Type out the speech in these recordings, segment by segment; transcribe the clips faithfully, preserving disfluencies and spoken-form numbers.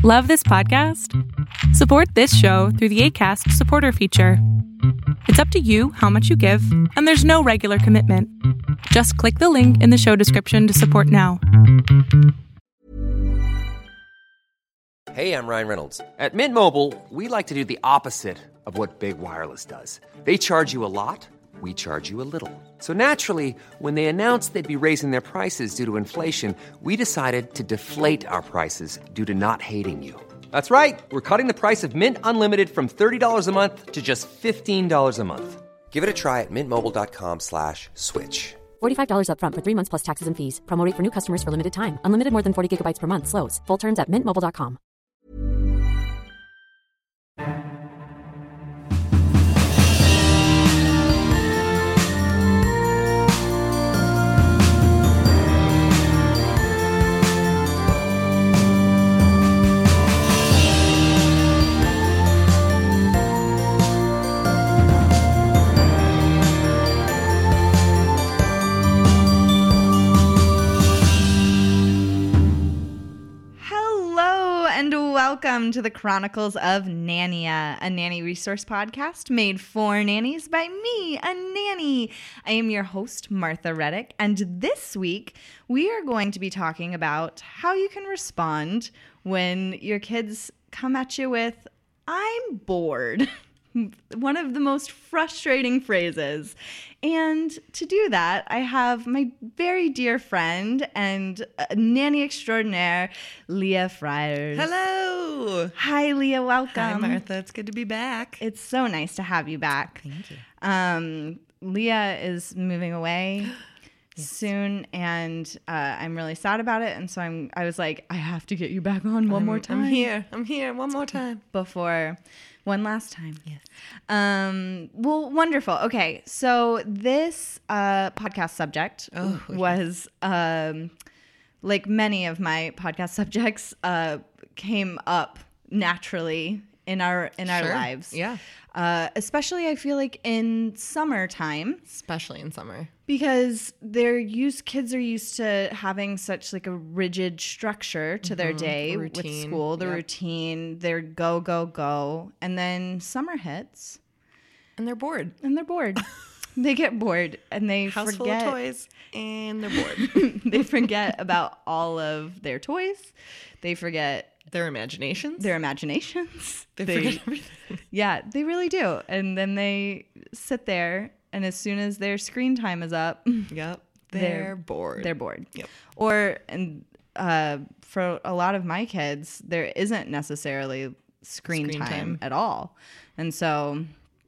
Love this podcast? Support this show through the Acast supporter feature. It's up to you how much you give, and there's no regular commitment. Just click the link in the show description to support now. Hey, I'm Ryan Reynolds. At Mint Mobile, we like to do the opposite of what Big Wireless does. They charge you a lot, we charge you a little. So naturally, when they announced they'd be raising their prices due to inflation, we decided to deflate our prices due to not hating you. That's right. We're cutting the price of Mint Unlimited from thirty dollars a month to just fifteen dollars a month. Give it a try at mintmobile.com slash switch. forty-five dollars up front for three months plus taxes and fees. Promo rate for new customers for limited time. Unlimited more than forty gigabytes per month. Slows full terms at mint mobile dot com. Welcome to the Chronicles of Nania, a nanny resource podcast made for nannies by me, a nanny. I am your host, Martha Reddick, and this week we are going to be talking about how you can respond when your kids come at you with, "I'm bored." One of the most frustrating phrases. And to do that, I have my very dear friend and nanny extraordinaire, Leah Friars. Hello. Hi, Leah. Welcome. Hi, Martha. It's good to be back. It's so nice to have you back. Thank you. Um, Leah is moving away yes. soon, and uh, I'm really sad about it. And so I'm. I was like, I have to get you back on one I'm, more time. I'm here. I'm here one more time. Before... One last time. Yes. Um, well, wonderful. Okay. So this uh, podcast subject oh, was, um, like many of my podcast subjects, uh, came up naturally in our in our sure. lives. Yeah. Uh, especially, I feel like in summertime. Especially in summer. Because they're used, kids are used to having such like a rigid structure to mm-hmm. their day with school, the yep. routine, their go, go, go. And then summer hits. And they're bored. And they're bored. They get bored and they House forget. Full of toys and they're bored. They forget about all of their toys. They forget their imaginations. Their imaginations. They, they forget everything. Yeah, they really do. And then they sit there, and as soon as their screen time is up, yep, they're, they're bored. They're bored. Yep. Or and uh, for a lot of my kids, there isn't necessarily screen, screen time, time at all, and so,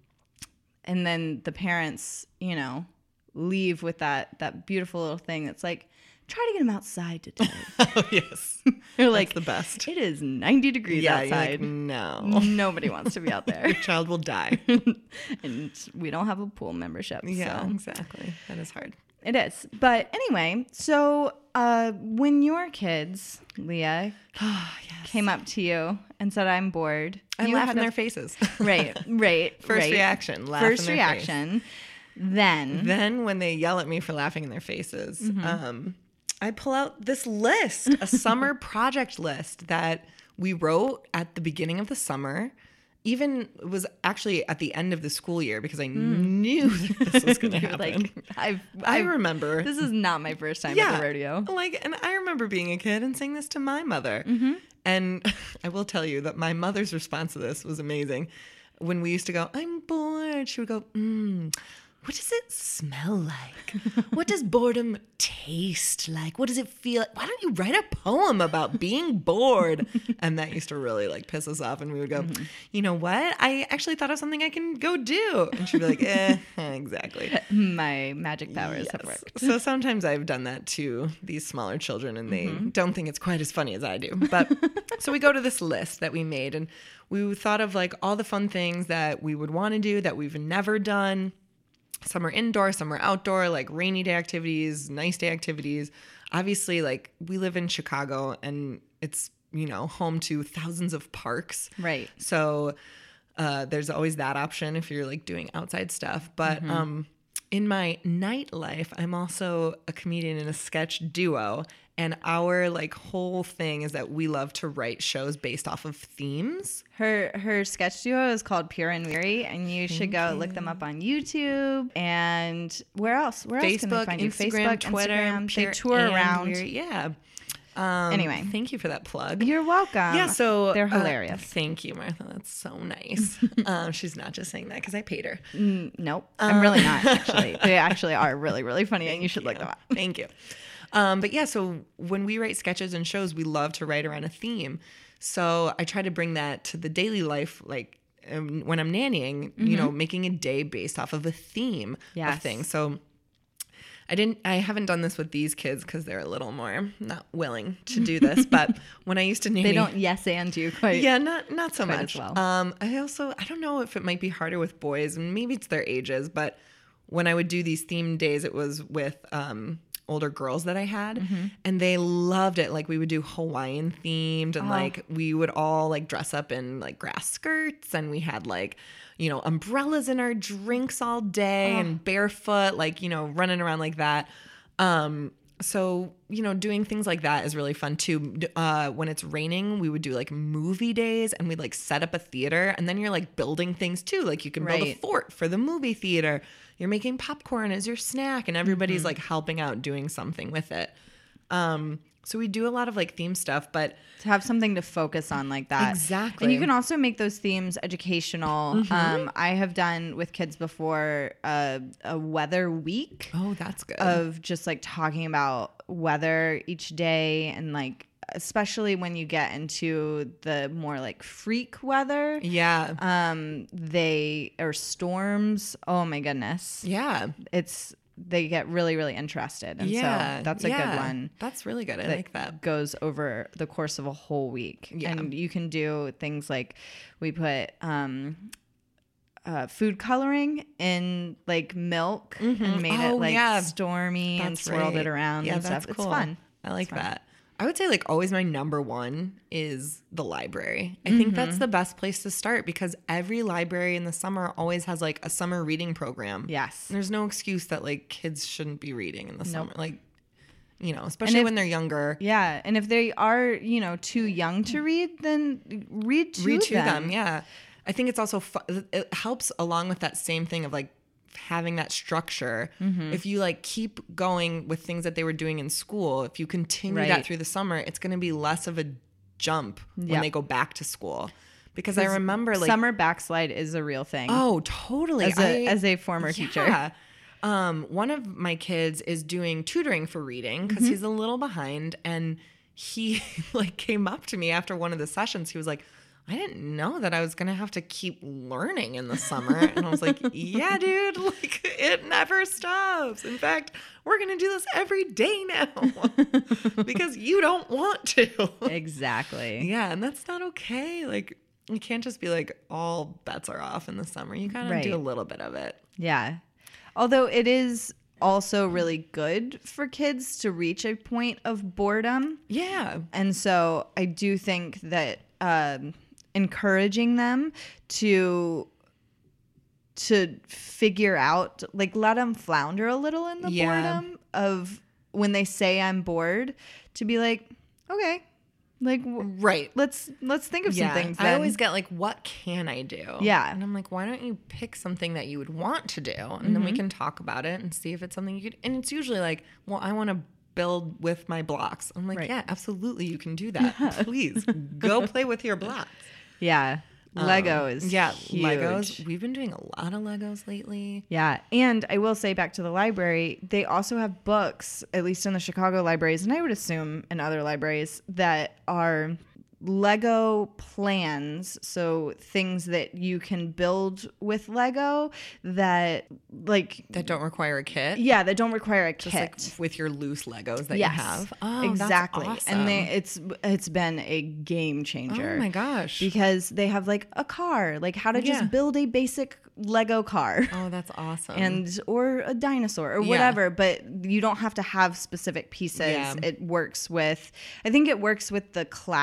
and then the parents, you know, leave with that that beautiful little thing that's like, try to get them outside today. Oh, yes. They're like, that's the best. It is ninety degrees yeah, outside. You're like, no. Nobody wants to be out there. Your child will die. And we don't have a pool membership. Yeah, so. exactly. That is hard. It is. But anyway, so uh, when your kids, Leah, oh, yes. came up to you and said, "I'm bored," I you laugh had in a, their faces. Right, right. First right. reaction, laugh First in their reaction. Face. Then. Then when they yell at me for laughing in their faces, mm-hmm. um, I pull out this list, a summer project list that we wrote at the beginning of the summer. Even it was actually at the end of the school year because I mm. knew that this was going to happen. Like, I've, I I've, remember. This is not my first time yeah, at the rodeo. Like, and I remember being a kid and saying this to my mother. Mm-hmm. And I will tell you that my mother's response to this was amazing. When we used to go, "I'm bored," she would go, mm, "What does it smell like? What does boredom taste like? What does it feel like? Why don't you write a poem about being bored?" And that used to really like piss us off. And we would go, mm-hmm. "You know what? I actually thought of something I can go do." And she'd be like, eh, exactly. My magic powers yes. have worked. So sometimes I've done that to these smaller children and they mm-hmm. don't think it's quite as funny as I do. But so we go to this list that we made and we thought of like all the fun things that we would want to do that we've never done. Some are indoor, some are outdoor, like rainy day activities, nice day activities. Obviously, like we live in Chicago and it's, you know, home to thousands of parks. Right. So uh, there's always that option if you're like doing outside stuff. But mm-hmm. um, in my nightlife, I'm also a comedian in a sketch duo. And our like whole thing is that we love to write shows based off of themes. Her her sketch duo is called Pure and Weary, and you should go you. look them up on YouTube. And where else? Where else can they Facebook, find you? Instagram, Facebook, Twitter. Instagram. Pure They tour and around. Weary. Yeah. Um, Anyway. Thank you for that plug. You're welcome. Yeah, so they're uh, hilarious. thank you, Martha. That's so nice. um, she's not just saying that because I paid her. Mm, nope, I'm really not actually. They actually are really really funny, and you should look them up. Thank you. Um, but yeah, so when we write sketches and shows, we love to write around a theme. So I try to bring that to the daily life, like um, when I'm nannying, mm-hmm. you know, making a day based off of a theme yes. of things. So I didn't, I haven't done this with these kids because they're a little more not willing to do this. But when I used to nanny, they don't yes and you quite. Yeah, not not so quite much. as well. Um, I also I don't know if it might be harder with boys, and maybe it's their ages. But when I would do these theme days, it was with um, older girls that I had, mm-hmm. and they loved it. Like we would do Hawaiian themed, and oh. like we would all like dress up in like grass skirts, and we had like, you know, umbrellas in our drinks all day, oh. and barefoot, like, you know, running around like that. Um, so, you know, doing things like that is really fun too. Uh, when it's raining, we would do like movie days, and we'd like set up a theater, and then you're like building things too. Like you can build right. a fort for the movie theater. You're making popcorn as your snack, and everybody's mm-hmm. like helping out doing something with it. Um, so we do a lot of like theme stuff, but to have something to focus on like that. Exactly. And you can also make those themes educational. Mm-hmm. Um, I have done with kids before uh, a weather week. Oh, that's good. Of just like talking about weather each day, and like, especially when you get into the more like freak weather. Yeah. Um, they or storms. Oh my goodness. Yeah. It's they get really, really interested. And yeah. so that's a yeah. good one. That's really good. I that like that. Goes over the course of a whole week. Yeah. And you can do things like we put um uh, food coloring in like milk mm-hmm. and made oh, it like yeah. stormy that's and swirled right. it around yeah, and that's stuff. Cool. It's fun. I like fun. that. I would say like always my number one is the library. I mm-hmm. think that's the best place to start because every library in the summer always has like a summer reading program. Yes. And there's no excuse that like kids shouldn't be reading in the nope. summer. Like, you know, especially if, when they're younger. Yeah. And if they are, you know, too young to read, then read to read them. to them. Yeah. I think it's also, fu- it helps along with that same thing of like having that structure. Mm-hmm. If you like keep going with things that they were doing in school, if you continue right. that through the summer, it's going to be less of a jump yep. when they go back to school. Because I remember like summer backslide is a real thing. Oh, totally. As a, I, as a former yeah. teacher. Um, one of my kids is doing tutoring for reading because mm-hmm. he's a little behind, and he like came up to me after one of the sessions. He was like, I didn't know that I was going to have to keep learning in the summer. And I was like, yeah, dude, like it never stops. In fact, we're going to do this every day now because you don't want to. Exactly. Yeah. And that's not okay. Like you can't just be like, all bets are off in the summer. You kind of right. do a little bit of it. Yeah. Although it is also really good for kids to reach a point of boredom. Yeah. And so I do think that, um, encouraging them to to figure out, like let them flounder a little in the yeah. boredom of when they say I'm bored, to be like, okay, like right, let's let's think of yeah. some things. I then. always get like, what can I do? Yeah, and I'm like, why don't you pick something that you would want to do, and mm-hmm. then we can talk about it and see if it's something you could. And it's usually like, well, I want to build with my blocks. I'm like, right. yeah, absolutely, you can do that. Please go play with your blocks. Yeah. Lego is um, yeah, huge. Legos. We've been doing a lot of Legos lately. Yeah. And I will say, back to the library, they also have books, at least in the Chicago libraries, and I would assume in other libraries, that are Lego plans. So things that you can build with Lego that like that don't require a kit. Yeah, that don't require a Just kit. Like with your loose Legos that yes, you have. Oh, exactly. That's awesome. And they, it's it's been a game changer. Oh my gosh. Because they have like a car, like how to just yeah. build a basic Lego car. Oh, that's awesome. And or a dinosaur or yeah. whatever, but you don't have to have specific pieces. Yeah. It works with I think it works with the classic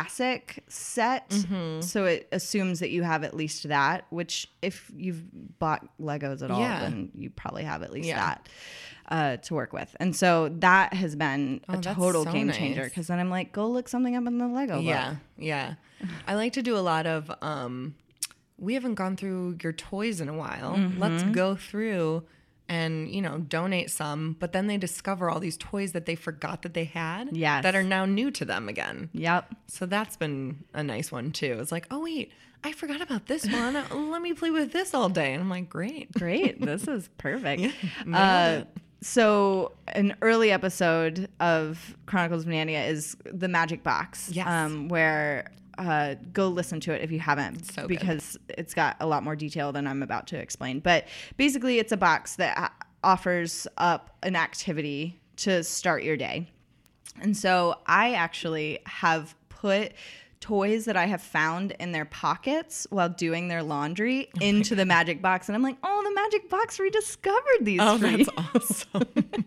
brick set. So it assumes that you have at least that, which if you've bought Legos at all, Yeah. then you probably have at least Yeah. that uh, to work with. And so that has been Oh, a that's total so game changer, nice. because then I'm like, go look something up in the Lego book. Yeah, yeah. I like to do a lot of, um, we haven't gone through your toys in a while. Let's go through and, you know, donate some. But then they discover all these toys that they forgot that they had Yes. that are now new to them again. Yep. So that's been a nice one, too. It's like, oh, wait, I forgot about this one. Let me play with this all day. And I'm like, great. Great. This is perfect. Yeah, nailed uh, it. so an early episode of Chronicles of Narnia is the Magic Box. Yes. Um, where uh, go listen to it if you haven't, So good. because it's got a lot more detail than I'm about to explain. But basically, it's a box that uh, offers up an activity to start your day. And so I actually have put toys that I have found in their pockets while doing their laundry into the Magic Box. And I'm like, oh, the Magic Box rediscovered these Oh, for that's me. awesome.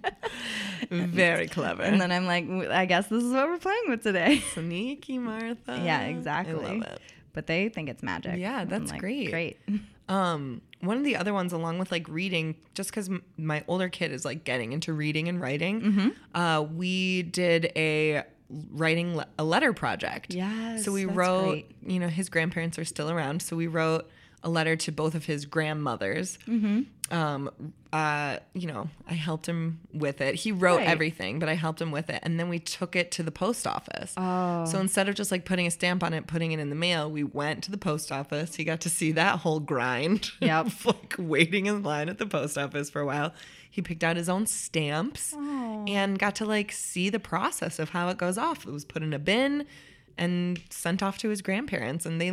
Very clever. And then I'm like, I guess this is what we're playing with today. Sneaky Martha. Yeah, exactly. I love it. But they think it's magic. Yeah, I'm that's like, great. Great. Um, one of the other ones, along with like reading, just because m- my older kid is like getting into reading and writing, Mm-hmm. uh, we did a writing le- a letter project. Yes, So we that's wrote, great. you know, his grandparents are still around, so we wrote a letter to both of his grandmothers. Mm-hmm. Um, uh, you know, I helped him with it. He wrote Right. everything, but I helped him with it. And then we took it to the post office. Oh. So instead of just like putting a stamp on it, putting it in the mail, we went to the post office. He got to see that whole grind. Yep. of like waiting in line at the post office for a while. He picked out his own stamps and got to like see the process of how it goes off. It was put in a bin and sent off to his grandparents, and they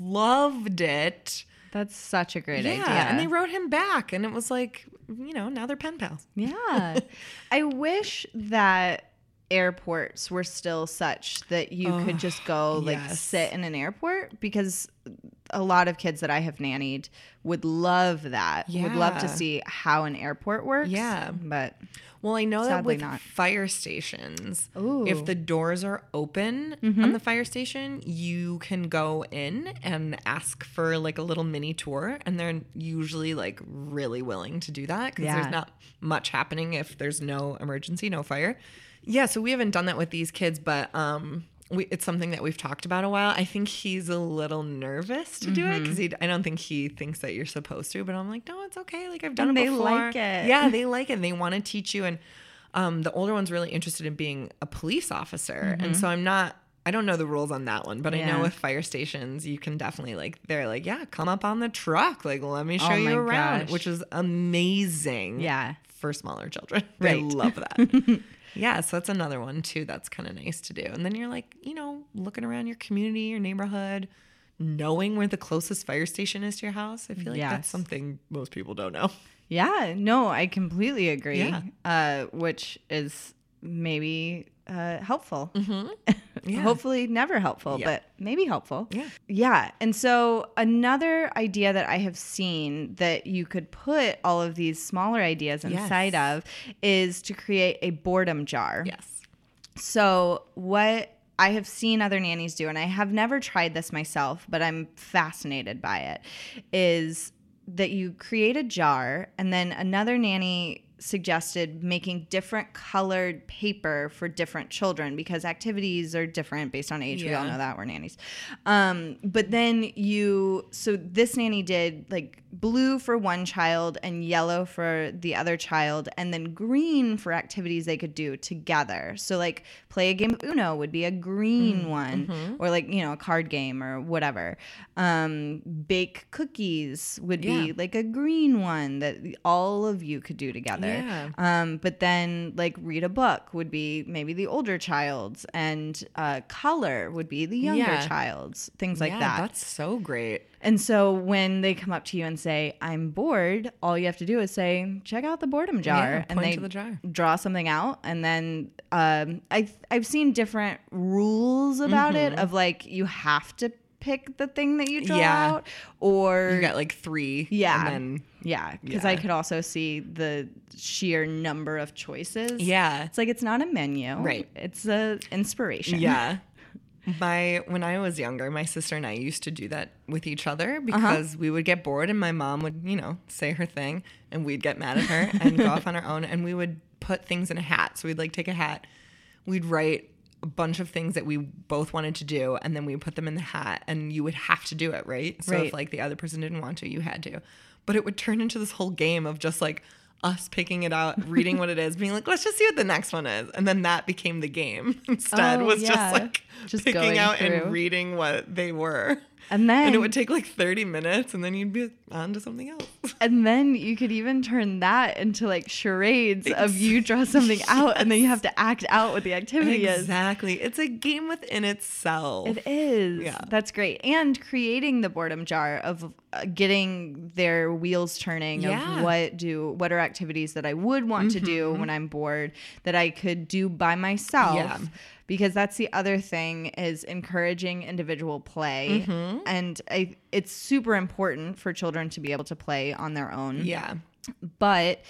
loved it. That's such a great Yeah, idea. and they wrote him back, and it was like, you know, now they're pen pals. Yeah. I wish that airports were still such that you Oh, could just go like yes. sit in an airport, because a lot of kids that I have nannied would love that. Would love to Yeah. see how an airport works. Yeah. But Well, I know Sadly that with not. fire stations, Ooh. if the doors are open on the fire station, you can go in and ask for like a little mini tour, and they're usually like really willing to do that because Yeah. there's not much happening if there's no emergency, no fire. Yeah, so we haven't done that with these kids, but um, we, it's something that we've talked about a while. I think he's a little nervous to do it because I don't think he thinks that you're supposed to. But I'm like, no, it's okay. Like I've done And it they before. like it. Yeah, they like it. And they want to teach you. And um, the older one's really interested in being a police officer. And so I'm not. I don't know the rules on that one, but I Yeah. know with fire stations, you can definitely like. They're like, yeah, come up on the truck. Like, let me show Oh you my around, gosh. which is amazing. Yeah. For smaller children. Right. I love that. Yeah, so that's another one too that's kind of nice to do. And then you're like, you know, looking around your community, your neighborhood, knowing where the closest fire station is to your house. I feel like Yes. that's something most people don't know. yeah, no, I completely agree. Yeah. Uh, which is maybe uh, helpful. Yeah. Hopefully never helpful, Yeah. but maybe helpful. Yeah. Yeah. And so another idea that I have seen that you could put all of these smaller ideas inside Yes. of is to create a boredom jar. Yes. So what I have seen other nannies do, and I have never tried this myself, but I'm fascinated by it, is that you create a jar, and then another nanny suggested making different colored paper for different children because activities are different based on age. We all Yeah. know that, we're nannies. Um, but then you, so this nanny did like blue for one child and yellow for the other child, and then green for activities they could do together. So like play a game of Uno would be a green one, or like, you know, a card game or whatever. Um, bake cookies would be Yeah. like a green one that all of you could do together. Yeah. Um, but then like read a book would be maybe the older child's, and uh, color would be the younger Yeah. child's, things like yeah, that. That's so great. And so when they come up to you and say, I'm bored, all you have to do is say, check out the boredom jar. Yeah, and point they to the jar. draw something out. And then um, I, I've seen different rules about it of like, you have to pick the thing that you draw Yeah. out, or You got like three. yeah. And then, yeah. Because I Yeah. could also see the sheer number of choices. yeah. It's like, it's not a menu. Right. It's a inspiration. Yeah. My when I was younger, my sister and I used to do that with each other because uh-huh. we would get bored and my mom would, you know, say her thing and we'd get mad at her and go off on our own, and we would put things in a hat. So we'd like take a hat, we'd write a bunch of things that we both wanted to do, and then we put them in the hat, and you would have to do it, right? So right. if like the other person didn't want to, you had to. But it would turn into this whole game of just like us picking it out, reading what it is, being like, let's just see what the next one is. And then that became the game instead, oh, was yeah. just like just picking out through. and reading what they were. And then and it would take like thirty minutes, and then you'd be on to something else. And then you could even turn that into like charades of you draw something out, yes. and then you have to act out what the activity exactly. is. Exactly. It's a game within itself. It is. Yeah. That's great. And creating the boredom jar of uh, getting their wheels turning yeah. of what do what are activities that I would want mm-hmm. to do when I'm bored that I could do by myself. Yeah. Because that's the other thing, is encouraging individual play. Mm-hmm. And I, it's super important for children to be able to play on their own. Yeah. But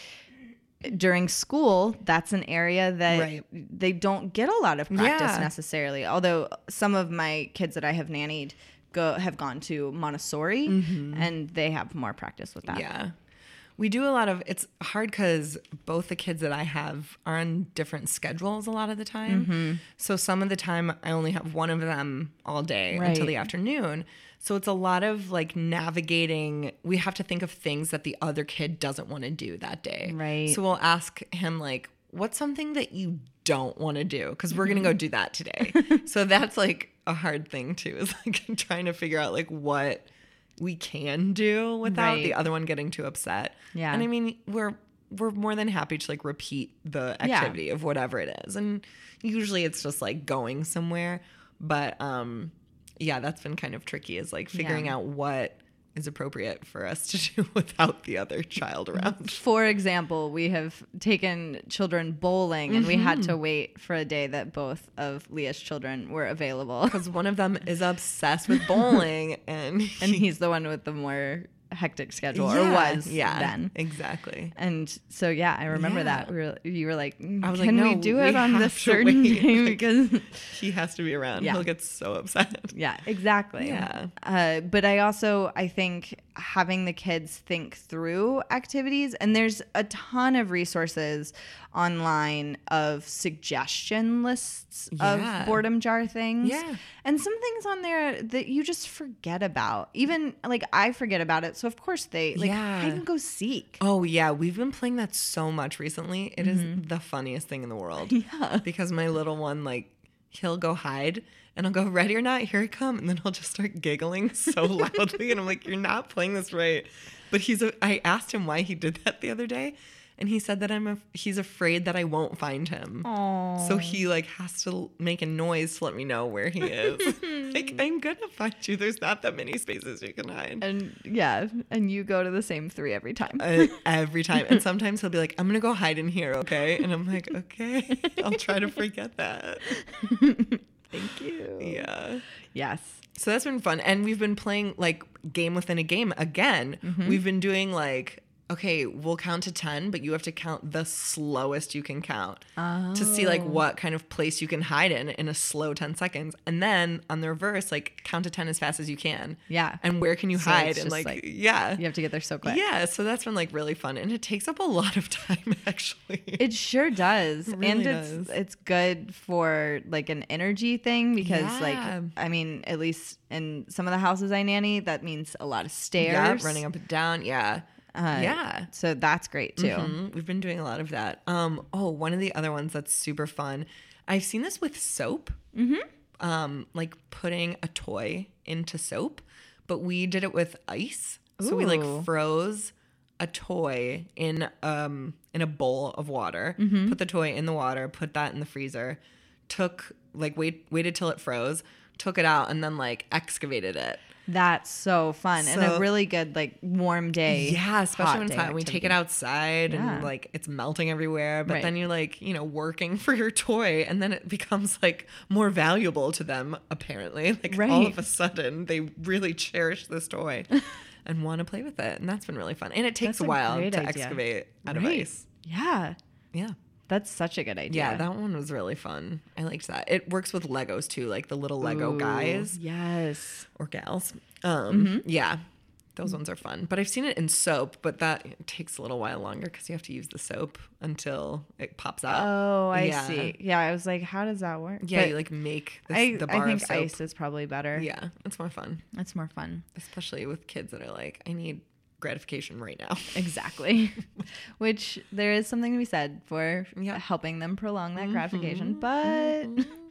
during school, that's an area that right. they don't get a lot of practice yeah. necessarily. Although some of my kids that I have nannied go have gone to Montessori, mm-hmm. and they have more practice with that. Yeah. We do a lot of, it's hard because both the kids that I have are on different schedules a lot of the time. Mm-hmm. So some of the time I only have one of them all day right. until the afternoon. So it's a lot of like navigating. We have to think of things that the other kid doesn't want to do that day. Right. So we'll ask him like, what's something that you don't want to do? Because we're going to go do that today. So that's like a hard thing too, is like trying to figure out like what we can do without right. the other one getting too upset. Yeah. And I mean, we're we're more than happy to like repeat the activity yeah. of whatever it is. And usually it's just like going somewhere. But um yeah, that's been kind of tricky, is like figuring yeah. out what is appropriate for us to do without the other child around. For example, we have taken children bowling, and mm-hmm. we had to wait for a day that both of Leah's children were available. Because one of them is obsessed with bowling, and he, and he's the one with the more hectic schedule, yeah, or was yeah, then. Exactly. And so, yeah, I remember yeah. that. We were, you were like, I was can like, no, we do it we on this certain wait. day? Like, because he has to be around. Yeah. He'll get so upset. Yeah, exactly. Yeah. Uh, but I also, I think having the kids think through activities, and there's a ton of resources online of suggestion lists yeah. of boredom jar things. Yeah. And some things on there that you just forget about. Even like I forget about it. So of course they like yeah. I can go seek. Oh yeah, we've been playing that so much recently. It mm-hmm. is the funniest thing in the world. Yeah. Because my little one, like, he'll go hide and I'll go, ready or not, here I come. And then he'll just start giggling so loudly. And I'm like, you're not playing this right. But he's a, I asked him why he did that the other day. And he said that I'm a, he's afraid that I won't find him. Aww. So he like has to make a noise to let me know where he is. Like, I'm gonna find you. There's not that many spaces you can hide. And yeah, and you go to the same three every time. Uh, every time. And sometimes he'll be like, I'm gonna go hide in here, okay? And I'm like, okay, I'll try to forget that. Thank you. Yeah. Yes. So that's been fun. And we've been playing like game within a game again. Mm-hmm. We've been doing like, okay, we'll count to ten, but you have to count the slowest you can count oh. to see like what kind of place you can hide in in a slow ten seconds. And then on the reverse, like count to ten as fast as you can. Yeah. And where can you so hide? And just, like, like, yeah. You have to get there so quick. Yeah. So that's been like really fun. And it takes up a lot of time actually. It sure does. It really and it's does. it's good for like an energy thing because Yeah. like I mean, at least in some of the houses I nanny, that means a lot of stairs. Yeah, running up and down. Yeah. Uh, yeah. So that's great too. Mm-hmm. We've been doing a lot of that. Um, oh, one of the other ones that's super fun. I've seen this with soap. Mm-hmm. Um, like putting a toy into soap, but we did it with ice. So we like Ooh. froze a toy in um in a bowl of water, Mm-hmm. put the toy in the water, put that in the freezer, took like wait waited till it froze, took it out, and then like excavated it. That's so fun and So- a really good like warm day. Yeah, especially hot when it's day hot. We take activity. it outside Yeah. and like it's melting everywhere. But Right. then you're like, you know, working for your toy, and then it becomes like more valuable to them, apparently. Like all Right. of a sudden they really cherish this toy and want to play with it. And that's been really fun. And it takes That's a a while great to idea. excavate out of Right. ice. Yeah. Yeah. That's such a good idea. Yeah, that one was really fun. I liked that. It works with Legos too, like the little Lego Ooh, guys yes. or gals. Um, yeah, those ones are fun. But I've seen it in soap, but that takes a little while longer because you have to use the soap until it pops out. Oh, I Yeah. see. Yeah, I was like, how does that work? Yeah, But you like make this, I, the bar I think of soap. ice is probably better. Yeah, it's more fun, It's more fun. especially with kids that are like, I need gratification right now. Exactly. Which there is something to be said for Yeah. helping them prolong that gratification, but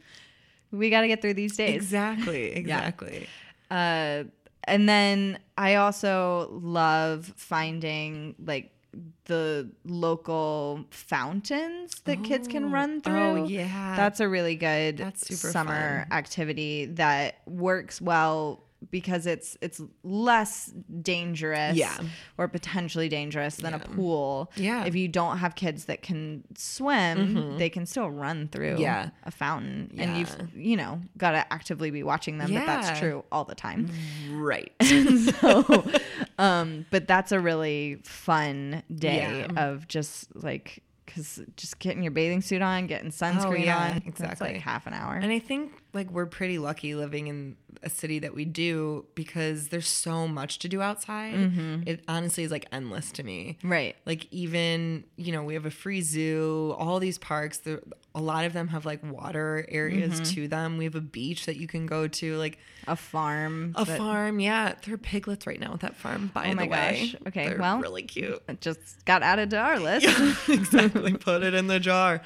we got to get through these days. Exactly, exactly. Uh, and then I also love finding like the local fountains that kids can run through. Oh, yeah. That's a really good That's super summer fun. activity that works well because it's it's less dangerous Yeah. or potentially dangerous than a pool. Yeah. If you don't have kids that can swim, they can still run through Yeah. a fountain. And Yeah. you've, you know, got to actively be watching them, but that's Yeah. true all the time. Right. So, um, but that's a really fun day Yeah. of just like, because just getting your bathing suit on, getting sunscreen Oh, yeah, on, that's exactly. like half an hour. And I think like we're pretty lucky living in a city that we do because there's so much to do outside. It honestly is like endless to me. Right. Like even, you know, we have a free zoo, all these parks, there, a lot of them have like water areas to them. We have a beach that you can go to, like A farm. a that farm. Yeah. There are piglets right now at that farm, by Oh my the way. gosh. Okay, They're well. really cute. just got added to our list. Exactly. Put it in the jar.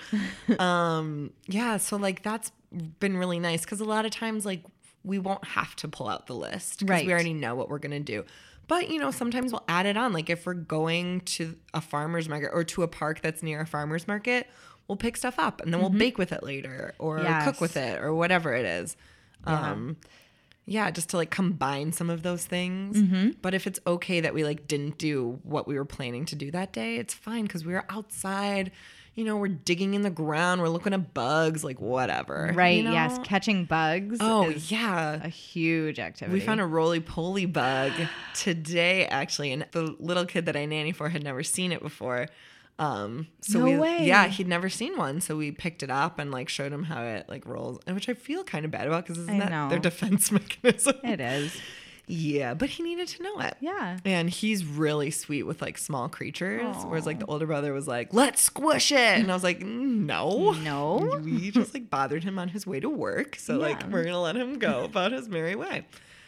Um, yeah. So like that's been really nice because a lot of times like we won't have to pull out the list because Right. we already know what we're gonna do. But you know, sometimes we'll add it on. Like if we're going to a farmer's market or to a park that's near a farmer's market, we'll pick stuff up and then we'll bake with it later or Yes. cook with it or whatever it is. Um, yeah, just to like combine some of those things. But if it's okay that we like didn't do what we were planning to do that day, it's fine because we were outside. You know, we're digging in the ground, we're looking at bugs, like whatever. Right. you know? Yes. Catching bugs Oh is yeah. a huge activity. We found a roly-poly bug today, actually, and the little kid that I nanny for had never seen it before. Um, so No we, way. yeah, he'd never seen one, so we picked it up and like showed him how it like rolls, and which I feel kind of bad about because isn't I that know. their defense mechanism? It is. Yeah, but he needed to know it. Yeah. And he's really sweet with like small creatures, whereas like the older brother was like, "Let's squish it," and I was like, "No, No. we just like bothered him on his way to work, so like Yeah. we're gonna let him go about his merry way."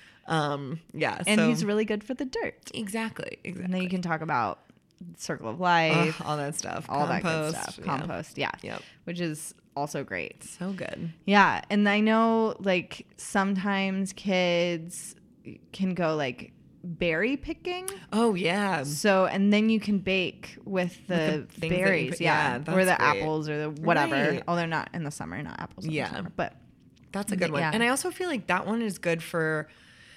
Um, yeah, And so he's really good for the dirt. exactly, exactly. And then you can talk about circle of life, Ugh, all that stuff, all that good Compost, stuff. yeah. Compost. Yeah. Yep. Which is also great. So good. Yeah. And I know like sometimes kids can go like berry picking. Oh yeah, So, and then you can bake with the, the things that you berries, pick- yeah, yeah, or the that's great. apples, or the whatever. Right. Oh, they're not in the summer, not apples. In Yeah. the summer, but that's a good one. Yeah. And I also feel like that one is good for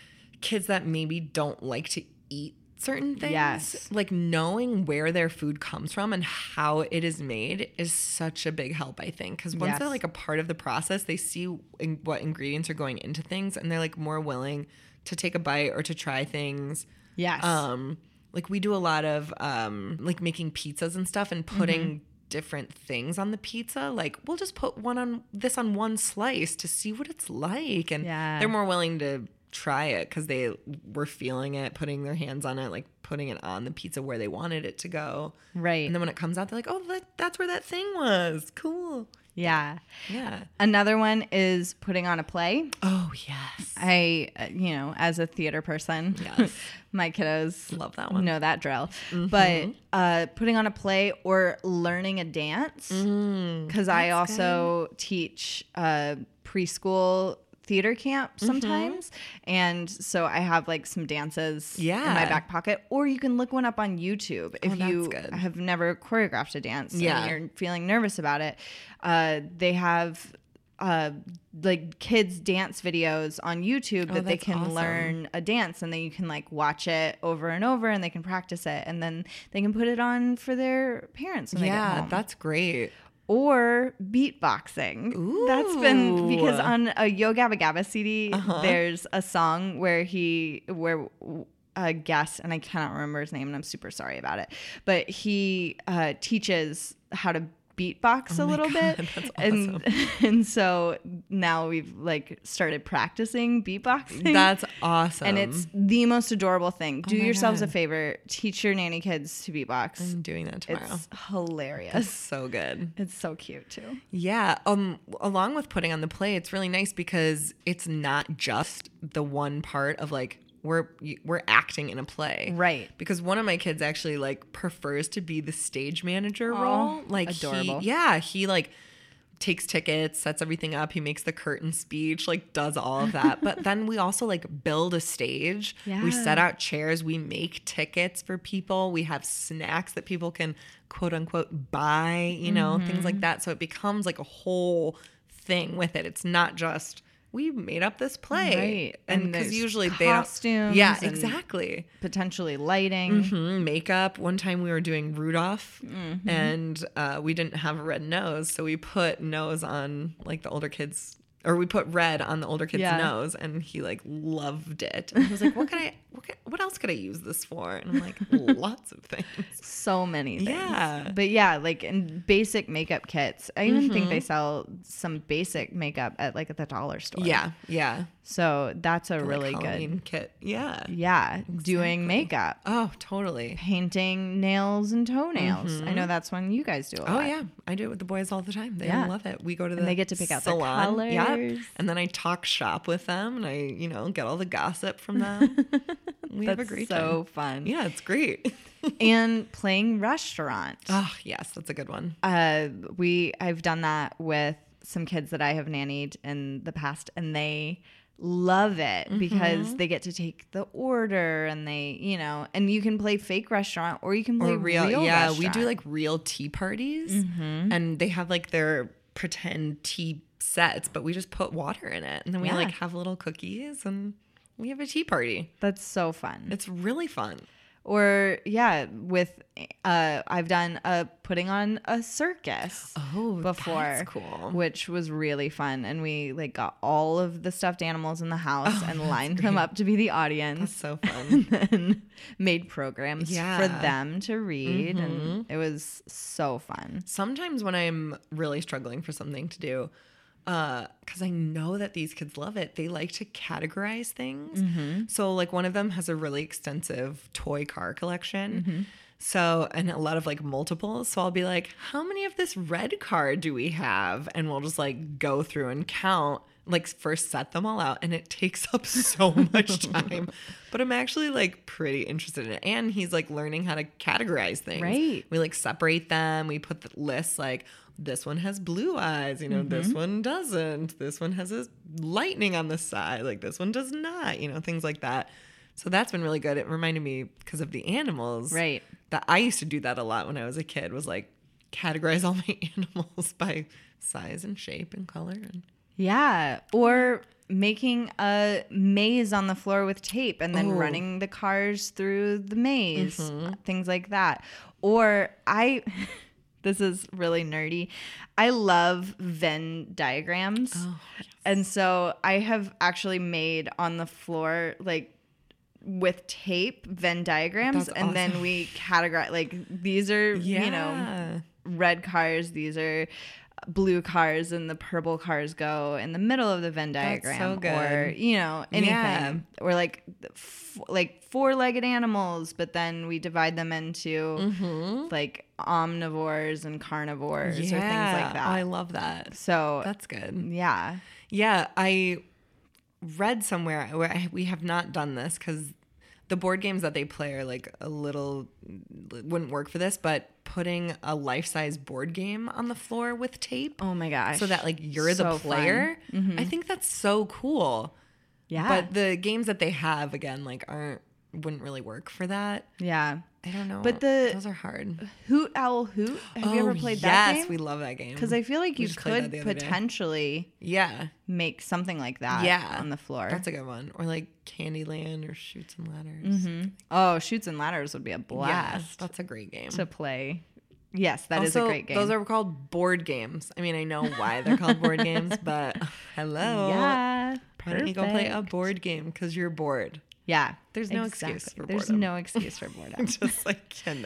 kids that maybe don't like to eat certain things. Yes. Like knowing where their food comes from and how it is made is such a big help, I think. Because once Yes. they're like a part of the process, they see in- what ingredients are going into things and they're like more willing to take a bite or to try things. yes, Um, like we do a lot of um, like making pizzas and stuff and putting Mm-hmm. different things on the pizza. Like we'll just put one on this on one slice to see what it's like, and Yeah. they're more willing to try it because they were feeling it, putting their hands on it, like putting it on the pizza where they wanted it to go. right. And then when it comes out, they're like, "Oh, that, that's where that thing was. Cool." yeah. Yeah. Another one is putting on a play. Oh yes. I, uh, you know, as a theater person, Yes. my kiddos Love that one. know that drill. But uh, putting on a play or learning a dance, because I also teach uh, preschool theater camp sometimes, and so I have like some dances in my Yeah. back pocket. Or you can look one up on YouTube if Oh, that's you good. have never choreographed a dance Yeah. and you're feeling nervous about it. Uh, they have uh like kids dance videos on YouTube that they that's can awesome. learn a dance, and then you can like watch it over and over and they can practice it, and then they can put it on for their parents when they get Yeah, home. that's great. Or beatboxing. That's been because Ooh. on a Yo Gabba Gabba C D Uh-huh. there's a song where he where a guest, and I cannot remember his name and I'm super sorry about it, but he uh teaches how to beatbox Oh a my little God, bit. that's And awesome. and so now we've like started practicing beatboxing. That's awesome. And it's the most adorable thing. Do my yourselves God. a favor. Teach your nanny kids to beatbox. I'm doing that tomorrow. It's hilarious. That's so good. It's so cute too. Yeah. Um. Along with putting on the play, it's really nice because it's not just the one part of like we're we're acting in a play, Right. Because one of my kids actually like prefers to be the stage manager Aw, role. Like adorable. He, yeah. He like takes tickets, sets everything up. He makes the curtain speech, like does all of that. But then we also like build a stage. Yeah. We set out chairs. We make tickets for people. We have snacks that people can quote unquote buy, you know, Mm-hmm. things like that. So it becomes like a whole thing with it. It's not just we made up this play. Right. And And because there's usually they don't. costumes Yeah, and exactly. Potentially lighting. Mhm, makeup. One time we were doing Rudolph Mm-hmm. and uh, we didn't have a red nose. So we put nose on like the older kids, or we put red on the older kid's Yeah. nose, and he like loved it. And he was like, what can I, what, can, what else could I use this for? And I'm like, lots of things. So many things. Yeah. But yeah, like in basic makeup kits. I even think they sell some basic makeup at like at the dollar store. Yeah. Yeah. So that's a Like really Halloween good. kit. Yeah. Yeah. Doing makeup. Oh, totally. Painting nails and toenails. I know that's one you guys do a Oh lot. yeah, I do it with the boys all the time. They Yeah. love it. We go to the And they get to pick out their salon, yep, colors. and then I talk shop with them, and I, you know, get all the gossip from them. We have a That's great so time. fun. Yeah, it's great. And playing restaurant. Oh yes, that's a good one. Uh, we I've done that with some kids that I have nannied in the past, and they love it Mm-hmm. because they get to take the order, and they, you know, and you can play fake restaurant or you can play Or real, real yeah. We restaurant. do like real tea parties, and they have like their pretend tea sets, but we just put water in it, and then we Yeah. like have little cookies, and we have a tea party. That's so fun. It's really fun. Or yeah, with uh, I've done a putting on a circus. Oh, before, that's cool. which was really fun, and we like got all of the stuffed animals in the house Oh, and lined them up to be the audience. That's so fun. And then made programs Yeah. for them to read, Mm-hmm. and it was so fun. Sometimes when I'm really struggling for something to do, because I know that these kids love it, they like to categorize things. So, like, one of them has a really extensive toy car collection. So, and a lot of like multiples. So, I'll be like, how many of this red car do we have? And we'll just like go through and count, like, first set them all out. And it takes up so much time. But I'm actually like pretty interested in it. And he's like learning how to categorize things. Right. We like separate them. We put the lists like, this one has blue eyes, you know, this one doesn't. This one has a lightning on the side, like this one does not, you know, things like that. So that's been really good. It reminded me because of the animals. Right. That I used to do that a lot when I was a kid, was like categorize all my animals by size and shape and color. And Yeah, or making a maze on the floor with tape and then Oh. running the cars through the maze, Mm-hmm. things like that. Or I this is really nerdy. I love Venn diagrams. Oh, And so I have actually made on the floor like with tape Venn diagrams, That's and then awesome. we categorize like these are, yeah. you know, red cars, these are blue cars, and the purple cars go in the middle of the Venn That's diagram. so good. Or, you know, anything. Yeah. Or like f- like four-legged animals, but then we divide them into Mm-hmm. like omnivores and carnivores or things Yeah. like that. Oh, I love that. so That's good. yeah. Yeah, I read somewhere where I, we have not done this because the board games that they play are like a little wouldn't work for this, but putting a life-size board game on the floor with tape Oh my gosh. so that like you're So the fun. player. I think that's so cool. Yeah. But the games that they have again like aren't wouldn't really work for that. yeah. I don't know. But the- those are hard. Hoot Owl Hoot. Have you Oh, ever played that game? Yes, we love that game. Because I feel like We you just played that could the other day. potentially Yeah. make something like that Yeah. on the floor. That's a good one. Or like Candyland or Shoots and Ladders. Oh, Shoots and Ladders would be a Yeah, blast that's a great game. to play. Yes, that is a Also, great game. Those are called board games. I mean, I know why they're called board games, but hello. yeah. Why don't you go play a perfect. board game because you're bored? Yeah. There's no excuse for There's boredom. no excuse for boredom. Just like cannot.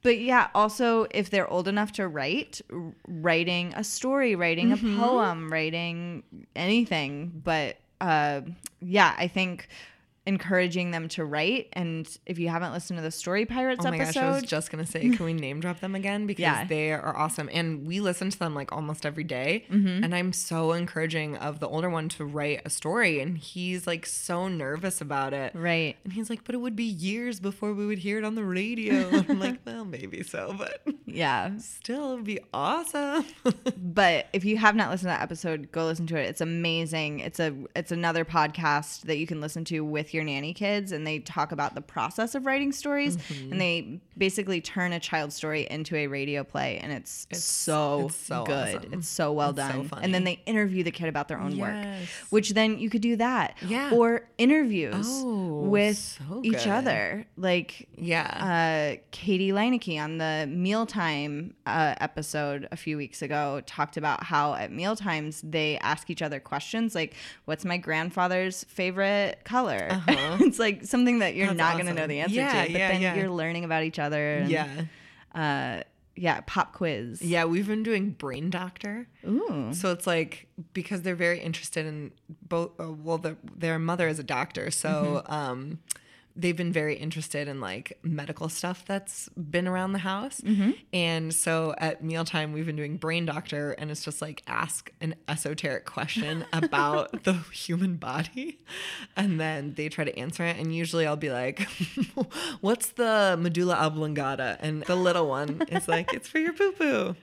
But yeah, also if they're old enough to write, r- writing a story, writing Mm-hmm. a poem, writing anything. But uh, yeah, I think encouraging them to write. And if you haven't listened to the Story Pirates Oh my episode, gosh, I was just going to say, can we name drop them again? Because Yeah. they are awesome. And we listen to them like almost every day. Mm-hmm. And I'm so encouraging of the older one to write a story. And he's like so nervous about it. right. And he's like, but it would be years before we would hear it on the radio. And I'm like, well, maybe so, but Yeah. still, it would be awesome. But if you have not listened to that episode, go listen to it. It's amazing. It's a it's another podcast that you can listen to with your nanny kids, and they talk about the process of writing stories, Mm-hmm. and they basically turn a child's story into a radio play, and it's, so, it's so good. awesome. It's so well It's so done. funny. And then they interview the kid about their own work, Yes. which then you could do that. Yeah. Or interviews Oh, with so each good. other. Like Yeah. uh, Katie Leineke on the Mealtime uh, episode a few weeks ago talked about how at mealtimes they ask each other questions like, what's my grandfather's favorite color? Uh-huh. It's like something that you're That's not going to know awesome. the answer Yeah, to, but yeah, then yeah. you're learning about each other. And, yeah. Uh, yeah, pop quiz. Yeah, we've been doing Brain Doctor. Ooh. So it's like, because they're very interested in both, uh, well, the, their mother is a doctor. So Mm-hmm. um, they've been very interested in like medical stuff that's been around the house. Mm-hmm. And so at mealtime, we've been doing Brain Doctor, and it's just like ask an esoteric question about the human body. And then they try to answer it. And usually I'll be like, what's the medulla oblongata? And the little one is like, it's for your poo poo.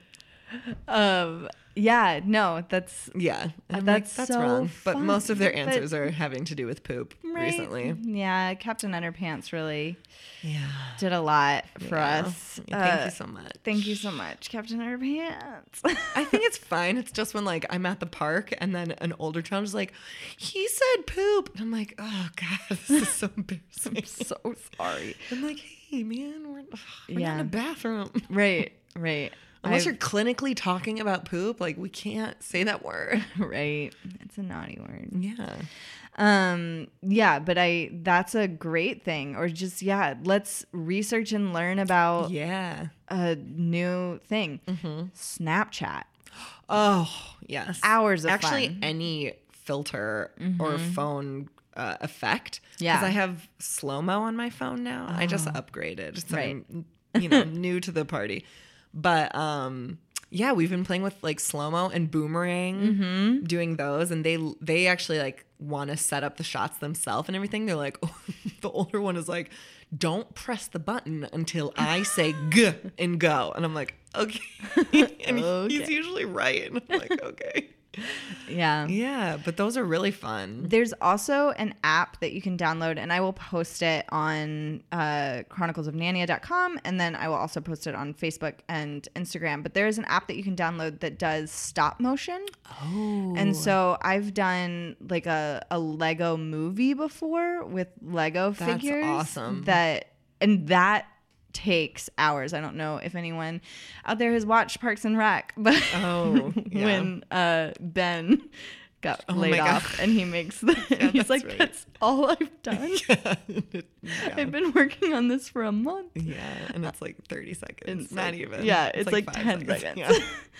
Um, yeah, no, that's Yeah. And I'm That's like, that's so wrong. But fun. most of their But- answers are having to do with poop right. recently. Yeah, Captain Underpants really Yeah. did a lot for Yeah. us. Thank Uh, you so much. Thank you so much, Captain Underpants. I think it's fine. It's just when like I'm at the park and then an older child is like, he said poop. And I'm like, oh God, this is so embarrassing. I'm so sorry. I'm like, hey man, we're, ugh, we're not Yeah. in a bathroom. Right, right. Unless I've- you're clinically talking about poop, like we can't say that word. right. It's a naughty word. Yeah. Um, yeah, but I that's a great thing. Or just yeah, let's research and learn about Yeah. a new thing. Snapchat. Oh, yes. Hours of Actually, fun. any filter or phone uh, effect. Yeah. Because I have slow-mo on my phone now. I just upgraded. So Right. I'm, you know, new to the party. But um, yeah, we've been playing with like slow-mo and boomerang, doing those. And they they actually like want to set up the shots themselves and everything. They're like, oh, the older one is like, don't press the button until I say g and go. And I'm like, okay. And he- Okay. he's usually right. And I'm like, okay. Yeah. Yeah, but those are really fun. There's also an app that you can download, and I will post it on uh, chronicles of nania dot com, and then I will also post it on Facebook and Instagram. But there is an app that you can download that does stop motion. Oh. And so I've done like a, a Lego movie before with Lego That's figures. awesome. That and that takes hours. I don't know if anyone out there has watched Parks and Rec, but Oh, yeah. when uh, Ben got Oh laid my God. off and he makes the and he's that's like, right. that's all I've done. yeah. I've been working on this for a month. Yeah, and it's like thirty seconds. It's Not like- even. Yeah, it's, like, five ten seconds. Yeah.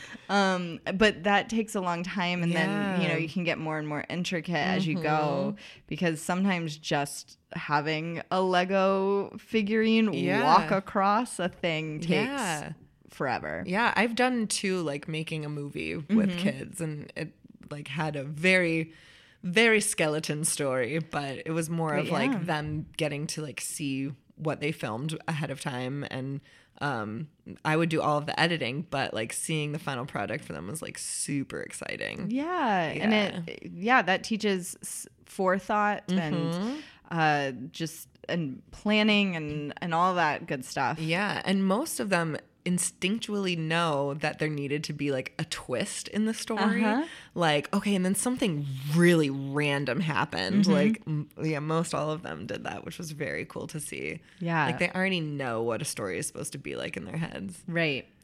um, but that takes a long time, and then you know Yeah. you can get more and more intricate as you go, because sometimes just having a Lego figurine Yeah. walk across a thing takes Yeah. forever. Yeah, I've done too, like making a movie with kids, and it like had a very, very skeleton story, but it was more But of yeah. like them getting to like see what they filmed ahead of time, and um, I would do all of the editing, but like seeing the final product for them was like super exciting. Yeah, and it yeah that teaches s- forethought and uh, just and planning and and all that good stuff. Yeah, and most of them instinctually know that there needed to be like a twist in the story. Uh-huh. Like, okay, and then something really random happened. Mm-hmm. Like, m- yeah, most all of them did that, which was very cool to see. Yeah. Like, they already know what a story is supposed to be like in their heads. Right.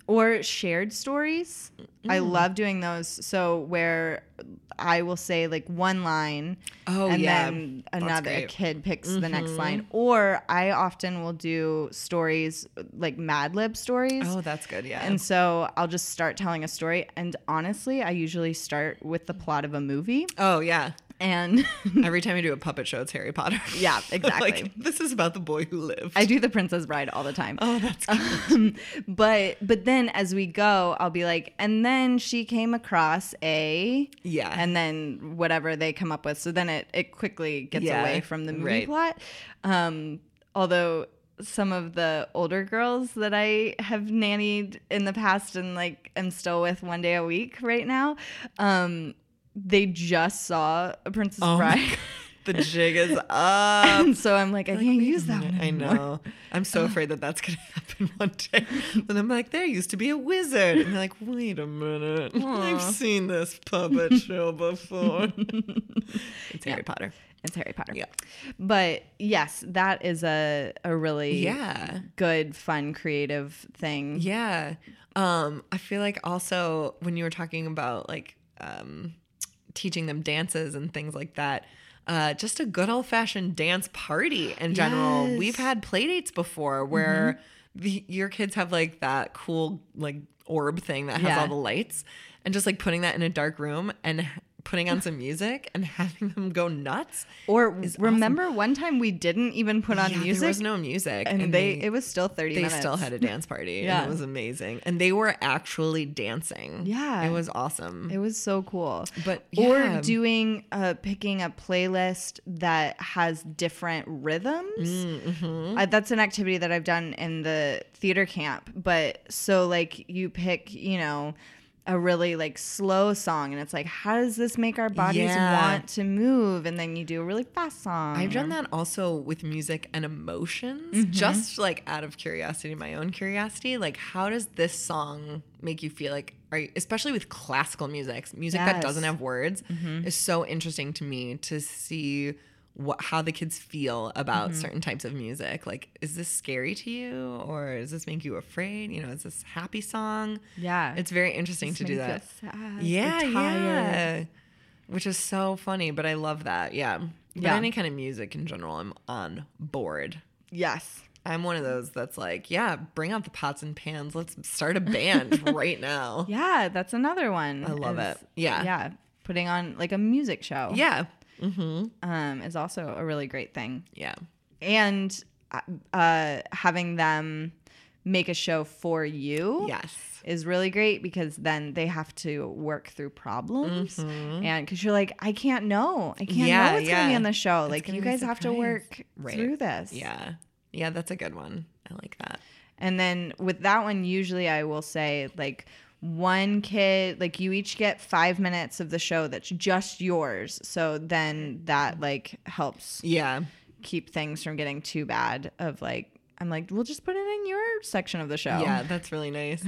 Or shared stories. Mm. I love doing those. So where I will say like one line oh, and yeah. then another kid picks mm-hmm. the next line. Or I often will do stories like Mad Lib stories. Oh, that's good. Yeah. And so I'll just start telling a story. And honestly, I usually start with the plot of a movie. Oh, yeah. And every time I do a puppet show, it's Harry Potter. Yeah, exactly. Like, this is about the boy who lived. I do the Princess Bride all the time. Oh, that's good. Um, but but then as we go, I'll be like, and then she came across a yeah, and then whatever they come up with. So then it it quickly gets yeah, away from the movie right. plot. Um, although some of the older girls that I have nannied in the past and like am still with one day a week right now, um. they just saw A Princess oh Bride. The jig is up. And so I'm like, I like, can't use that one I know. I'm so afraid that that's going to happen one day. But I'm like, there used to be a wizard. And they're like, wait a minute. Aww. I've seen this puppet show before. It's Harry yeah. Potter. It's Harry Potter. Yeah. But yes, that is a, a really yeah. good, fun, creative thing. Yeah. Um, I feel like also when you were talking about like, um, teaching them dances and things like that. Uh, just a good old fashioned dance party in general. Yes. We've had play dates before where mm-hmm. the, your kids have like that cool like orb thing that has yeah. all the lights, and just like putting that in a dark room and putting on some music and having them go nuts. Or remember awesome. One time we didn't even put on yeah, music. There was no music. And, and they, they it was still thirty they minutes. They still had a dance party. yeah. And it was amazing. And they were actually dancing. Yeah. It was awesome. It was so cool. But yeah. Or doing, uh, picking a playlist that has different rhythms. Mm-hmm. Uh, that's an activity that I've done in the theater camp. But so like you pick, you know, a really like slow song and it's like, how does this make our bodies yeah. want to move? And then you do a really fast song. I've done that also with music and emotions, mm-hmm. just like out of curiosity, my own curiosity. Like, how does this song make you feel? Like, are you, especially with classical music, music yes. that doesn't have words mm-hmm. is so interesting to me to see what how the kids feel about mm-hmm. certain types of music. Like, is this scary to you, or does this make you afraid? You know, is this a happy song? Yeah, it's very interesting does to do that. Sad, yeah, yeah, which is so funny. But I love that. Yeah, but yeah. any kind of music in general, I'm on board. Yes. I'm one of those that's like, yeah, bring out the pots and pans. Let's start a band right now. Yeah, that's another one. I love is, it. Yeah, yeah, putting on like a music show. Yeah. Mm-hmm. Um, is also a really great thing. Yeah. And uh, having them make a show for you yes. is really great, because then they have to work through problems. Mm-hmm. And because you're like, I can't know. I can't yeah, know what's yeah. going to be on the show. It's like, you be guys have to work right. through this. Yeah. Yeah, that's a good one. I like that. And then with that one, usually I will say, like, one kid, like, you each get five minutes of the show that's just yours. So then that like helps yeah keep things from getting too bad of like, I'm like, we'll just put it in your section of the show. Yeah, that's really nice.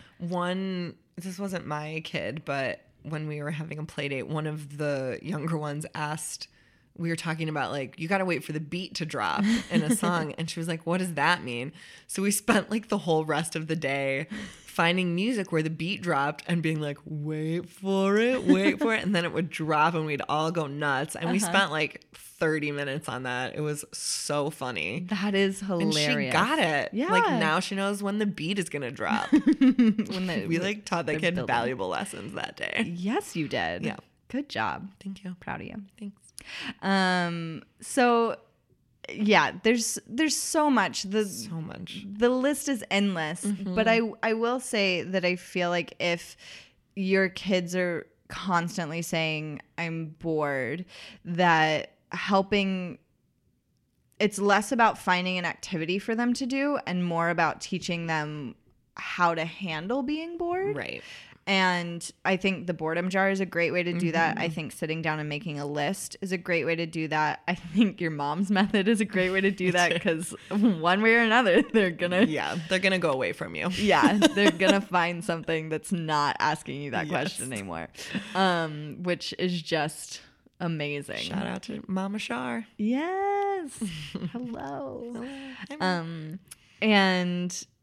One, this wasn't my kid, but when we were having a play date, one of the younger ones asked, we were talking about like, you got to wait for the beat to drop in a song. And she was like, what does that mean? So we spent like the whole rest of the day finding music where the beat dropped and being like, wait for it, wait for it. And then it would drop and we'd all go nuts. And uh-huh. we spent like thirty minutes on that. It was so funny. That is hilarious. And she got it. Yeah. Like, now she knows when the beat is going to drop. when the, we like taught that kid building. valuable lessons that day. Yes, you did. Yeah. Good job. Thank you. Proud of you. Thanks. Um, so yeah, there's there's so much. The so much. The list is endless. Mm-hmm. But I I will say that I feel like if your kids are constantly saying, I'm bored, that helping, it's less about finding an activity for them to do and more about teaching them how to handle being bored. Right. And I think the boredom jar is a great way to do mm-hmm. that. I think sitting down and making a list is a great way to do that. I think your mom's method is a great way to do that, because one way or another, they're gonna yeah, they're gonna go away from you. Yeah, they're gonna find something that's not asking you that yes. question anymore, um, which is just amazing. Shout out to Mama Shar. Yes. Hello. Hello. Um, and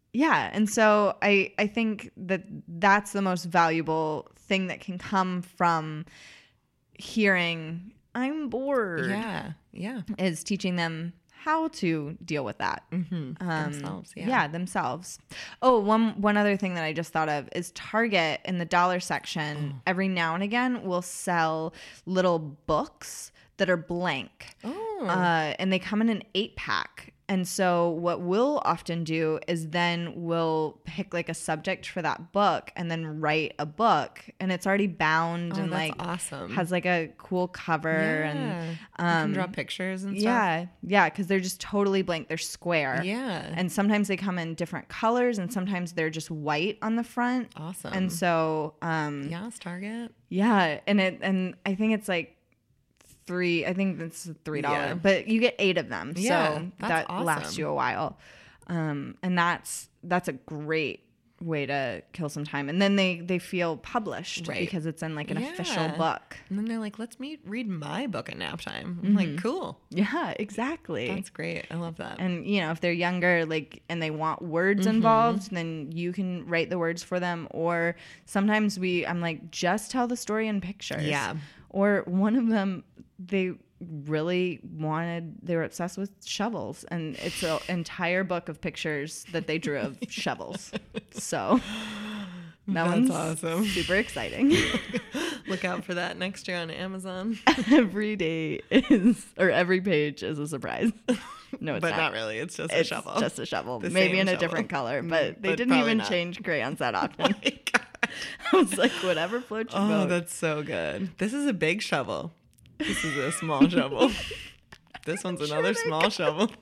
Yeah. And so I, I think that that's the most valuable thing that can come from hearing, I'm bored. Yeah. Yeah. Is teaching them how to deal with that. Mm-hmm. Um, Themselves. Yeah. yeah, themselves. Oh, one one other thing that I just thought of is Target in the dollar section Oh. every now and again will sell little books that are blank. Oh. Uh, and they come in an eight pack. And so what we'll often do is then we'll pick like a subject for that book and then write a book, and it's already bound Oh, and that's like awesome. has like a cool cover Yeah. and you um, can draw pictures and stuff. yeah, yeah, because they're just totally blank. They're square. Yeah. And sometimes they come in different colors, and sometimes they're just white on the front. Awesome. And so, um, Yes, Target. yeah, and it and I think it's like three. I think it's three dollar, Yeah. but you get eight of them, Yeah, so that's that lasts awesome. you a while. Um, and that's that's a great way to kill some time. And then they they feel published Right. because it's in like an official Yeah. book. And then they're like, let's meet, read my book at nap time. I'm like, cool. Yeah, exactly. That's great. I love that. And you know, if they're younger, like, and they want words Mm-hmm. involved, then you can write the words for them. Or sometimes we, I'm like, just tell the story in pictures. Yeah. Or one of them, they really wanted, they were obsessed with shovels, and it's an entire book of pictures that they drew of shovels. So that That's one's awesome. super exciting. Look out for that next year on Amazon. Every day is, or every page is a surprise. No, it's But not. not really. It's just a It's shovel. just a shovel, The maybe same in a shovel. different color, Mm, but they but didn't probably even not. change crayons that often. Oh my God. I was like, whatever floats your Oh, boat. that's so good. This is a big shovel. This is a small shovel. This one's another small shovel.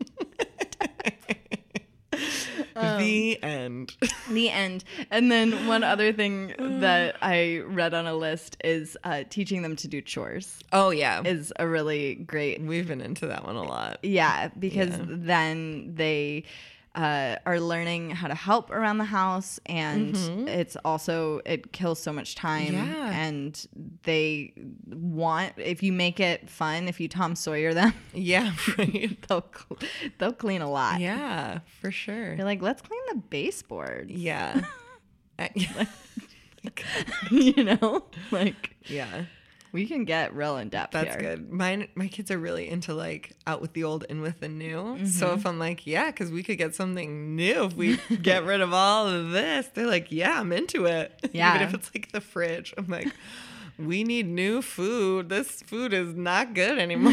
The end. The end. And then one other thing that I read on a list is uh, teaching them to do chores Oh, yeah. is a really great. We've been into that one a lot. Yeah, because Yeah. then they uh, are learning how to help around the house, and it's also, it kills so much time. Mm-hmm. Yeah. And they want, if you make it fun, if you Tom Sawyer them, Yeah, right. they'll cl- they'll clean a lot. Yeah, for sure. You're like, let's clean the baseboard. Yeah. Uh, You know, like yeah. we can get real in depth That's here. good. Mine, my kids are really into like out with the old, in with the new. Mm-hmm. So if I'm like, yeah, because we could get something new if we get rid of all of this, they're like, yeah, I'm into it. Yeah. Even if it's like the fridge, I'm like, we need new food. This food is not good anymore.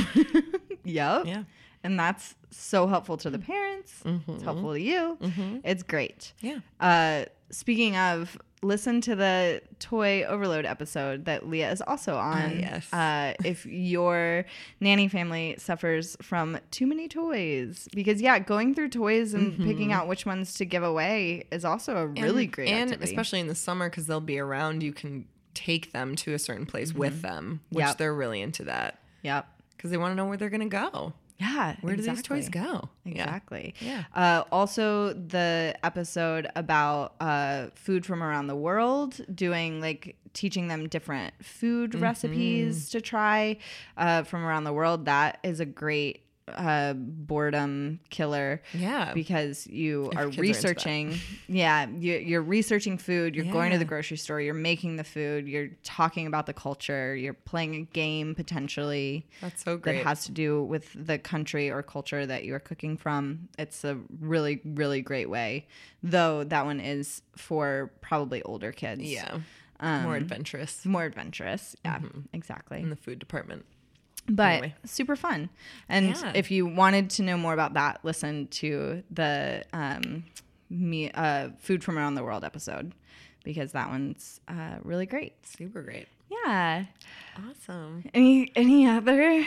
Yep. Yeah. And that's so helpful to the parents. It's helpful to you. It's great. Yeah. Uh, speaking of, listen to the toy overload episode that Leah is also on. yes. Uh, if your nanny family suffers from too many toys, because yeah, going through toys and picking out which ones to give away is also a really and, great and activity. especially in the summer because they'll be around, you can take them to a certain place with them, which Yep. they're really into that Yep. because they want to know where they're going to go. Yeah. Where do these exactly. toys go? Yeah. Exactly. Yeah. Uh, also, the episode about uh, food from around the world, doing like teaching them different food Mm-hmm. recipes to try uh, from around the world. That is a great uh, boredom killer. Yeah. Because you If are kids are into that. researching. Yeah. You, you're researching food. You're going to Yeah. the grocery store. You're making the food. You're talking about the culture. You're playing a game potentially. That's so That great. has to do with the country or culture that you're cooking from. It's a really, really great way. Though that one is for probably older kids. yeah. Um, More adventurous More adventurous. Yeah, exactly. in the food department. But anyway. super fun. And Yeah. if you wanted to know more about that, listen to the um, me, uh, Food from Around the World episode, because that one's uh, really great. Super great. Yeah. Awesome. Any any other? I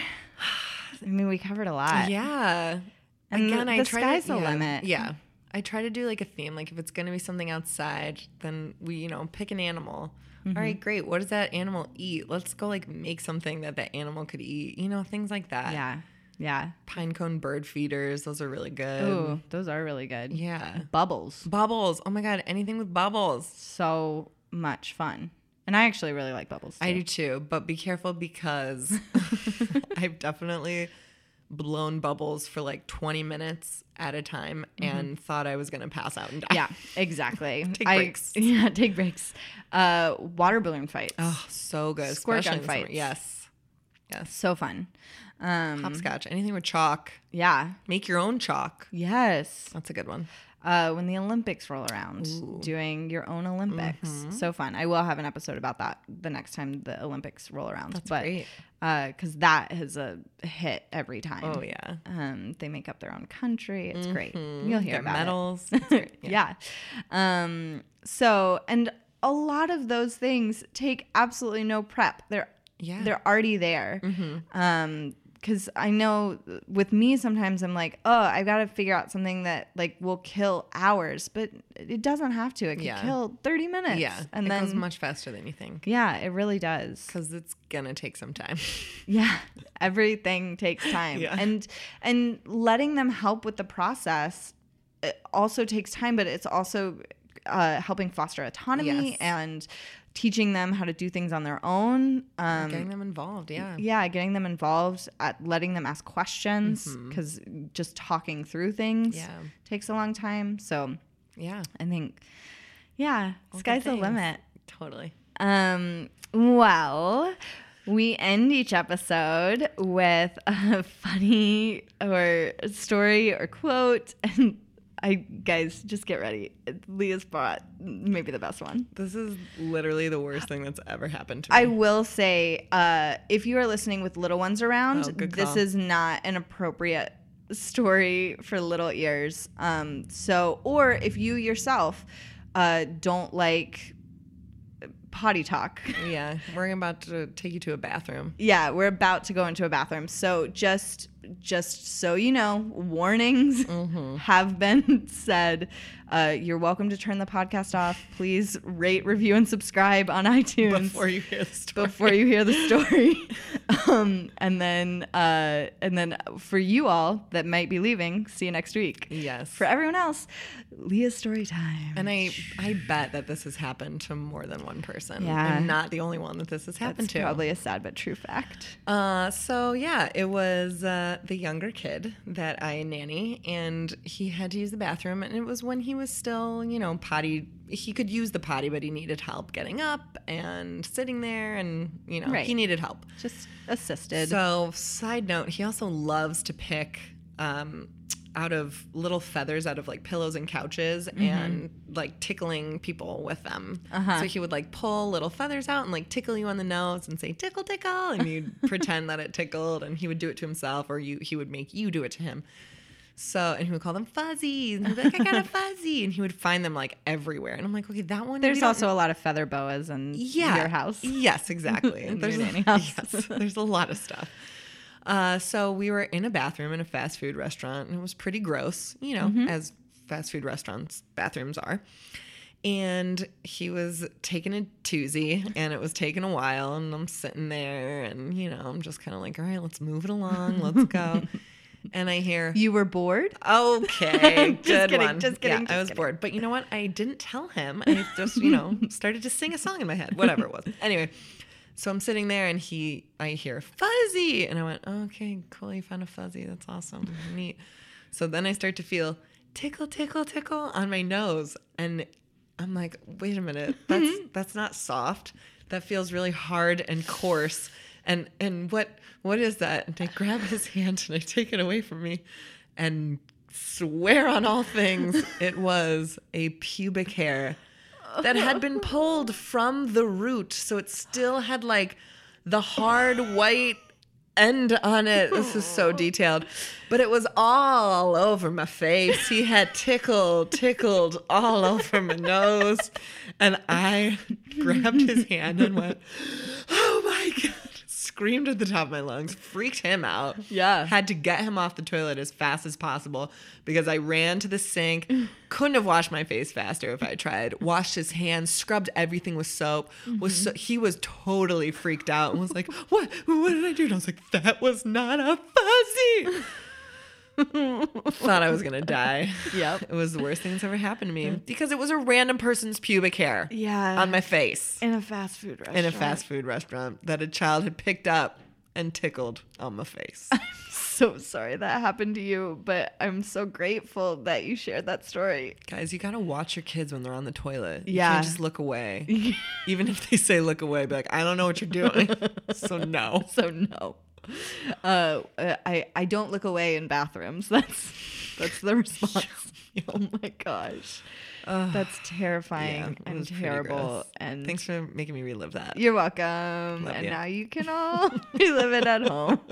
mean, we covered a lot. Yeah. And Again, the I try sky's to, the yeah, limit. Yeah. I try to do like a theme. Like if it's going to be something outside, then we, you know, pick an animal. Mm-hmm. All right, great. What does that animal eat? Let's go like make something that that animal could eat. You know, things like that. Yeah. Yeah. Pine cone bird feeders. Those are really good. Ooh, those are really good. Yeah. Bubbles. Bubbles. Oh my God. Anything with bubbles. So much fun. And I actually really like bubbles too. I do too, but be careful because I've definitely blown bubbles for like twenty minutes at a time and thought I was going to pass out and die. Yeah, exactly. Take I- breaks. Yeah, take breaks. Uh, water balloon fights. Oh, so good. Squirt especially gun in summer. fights. Yes. Yes. So fun. Um, Hopscotch. Anything with chalk. yeah. Make your own chalk. Yes. That's a good one. Uh, when the Olympics roll around, doing your own Olympics. Mm-hmm. So fun. I will have an episode about that the next time the Olympics roll around. That's but, great. Because that is a hit every time. Oh, yeah. Um, they make up their own country. It's great. You'll hear Get about medals. it. It's great. Yeah. Um, so, and a lot of those things take absolutely no prep. They're Yeah. they're already there. Um, because I know with me sometimes I'm like, oh, I've got to figure out something that like will kill hours, but it doesn't have to. It can Yeah. kill thirty minutes. Yeah. and it then goes much faster than you think. yeah, it really does. Because it's going to take some time. Yeah, everything takes time. Yeah. And and letting them help with the process it also takes time, but it's also uh, helping foster autonomy Yes. and teaching them how to do things on their own. Um, Getting them involved. Yeah. yeah, getting them involved, at letting them ask questions, because just talking through things Yeah. takes a long time. So Yeah. I think, yeah, All sky's good the things. limit. Totally. Um, well, we end each episode with a funny or story or quote. And I, guys, just get ready. Leah's brought maybe the best one. This is literally the worst thing that's ever happened to me. I will say, uh, if you are listening with little ones around, Oh, good this call. is not an appropriate story for little ears. Um, so, or if you yourself uh, don't like potty talk. Yeah. We're about to take you to a bathroom. Yeah, we're about to go into a bathroom. So just just so you know, warnings Mm-hmm. have been said. Uh, you're welcome to turn the podcast off. Please rate, review, and subscribe on iTunes Before you hear the story. before you hear the story. um, and then uh, and then for you all that might be leaving, see you next week. Yes. For everyone else, Leah's story time. And I, I bet that this has happened to more than one person. Yeah. I'm not the only one that this has happened That's to. probably a sad but true fact. Uh, so yeah, it was uh, the younger kid that I nanny, and he had to use the bathroom, and it was when he was still, you know, potty. He could use the potty, but he needed help getting up and sitting there, and you know, Right. he needed help. Just assisted. So, side note, he also loves to pick um, out of little feathers out of like pillows and couches and like tickling people with them. So he would like pull little feathers out and like tickle you on the nose and say tickle tickle, and you'd pretend that it tickled, and he would do it to himself, or you he would make you do it to him. So, and he would call them fuzzies, and he'd be like, I got a fuzzy, and he would find them like everywhere, and I'm like, okay, that one. we There's don't also a lot of feather boas in yeah. your house. Yes, exactly. In there's your a, nanny house. yes, there's a lot of stuff. Uh, so we were in a bathroom in a fast food restaurant, and it was pretty gross, you know, Mm-hmm. as fast food restaurants bathrooms are. And he was taking a toozy, and it was taking a while, and I'm sitting there, and you know, I'm just kind of like, all right, let's move it along, let's go. And I hear, You were bored? okay, Just good kidding, one. just kidding, Yeah, just I was kidding. bored. But you know what? I didn't tell him. I just, you know, started to sing a song in my head, whatever it was. Anyway, so I'm sitting there, and he, I hear fuzzy, and I went, okay, cool, you found a fuzzy. That's awesome, neat. So then I start to feel tickle, tickle, tickle on my nose, and I'm like, wait a minute, that's that's not soft. That feels really hard and coarse. And and what what is that? And I grab his hand and I take it away from me, and swear on all things it was a pubic hair that had been pulled from the root, so it still had like the hard white end on it. This is so detailed, but it was all over my face. He had tickled, tickled all over my nose, and I grabbed his hand and went, "Oh my God." Screamed at the top of my lungs, freaked him out. Yeah. Had to get him off the toilet as fast as possible because I ran to the sink. Couldn't have washed my face faster if I tried. Washed his hands, scrubbed everything with soap. Was so, he was totally freaked out and was like, "What? What did I do?" And I was like, "That was not a fuzzy." Thought I was gonna die. Yep. It was the worst thing that's ever happened to me because it was a random person's pubic hair. Yeah. On my face In a fast food restaurant. in a fast food restaurant that a child had picked up and tickled on my face. so sorry that happened to you, but I'm so grateful that you shared that story. Guys, you got to watch your kids when they're on the toilet. You Yeah. can't just look away. Even if they say look away, be like, I don't know what you're doing. So no. So no. Uh, I I don't look away in bathrooms. That's that's the response. Oh my gosh. Uh, That's terrifying yeah, it and was pretty terrible. gross. And Thanks for making me relive that. you're welcome. Love and you. now you can all relive it at home.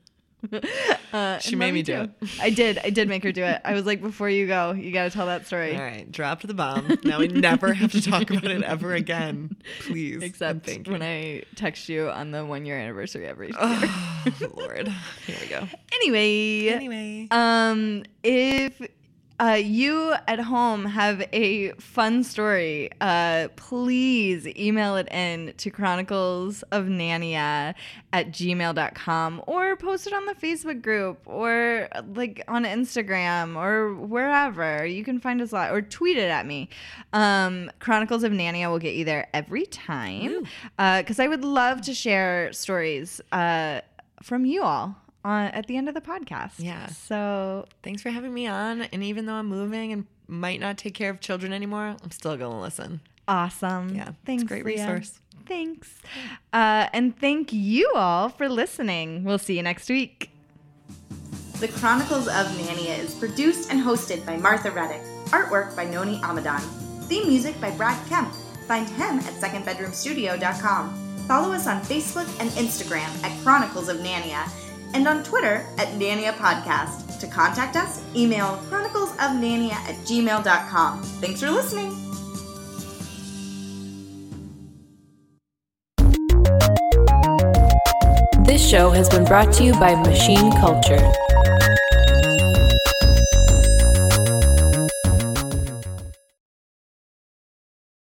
Uh, She and made love me you do too. it. I did. I did make her do it. I was like, before you go, you got to tell that story. All right, drop to the bomb. Now we never have to talk about it ever again. Please. Except and thank you. when I text you on the one year anniversary every year. Oh, Lord. Here we go. Anyway, Anyway. um, if uh, you at home have a fun story, uh, please email it in to chronicles of nania at gmail dot com or post it on the Facebook group or like on Instagram or wherever. You can find us a lot, or tweet it at me. Um, Chronicles of Nania will get you there every time because I would love to share stories uh, from you all. Uh, at the end of the podcast. Yeah. So Thanks for having me on. And even though I'm moving and might not take care of children anymore, I'm still going to listen. awesome. Yeah, it's a Thanks, great Leah. resource. Thanks. Uh, and thank you all for listening. We'll see you next week. The Chronicles of Nania is produced and hosted by Martha Reddick. Artwork by Noni Amadan. Theme music by Brad Kemp. Find him at second bedroom studio dot com. Follow us on Facebook and Instagram at Chronicles of Nania, and on Twitter at Nania Podcast. To contact us, email chroniclesofnania at gmail dot com. Thanks for listening. This show has been brought to you by Machine Culture.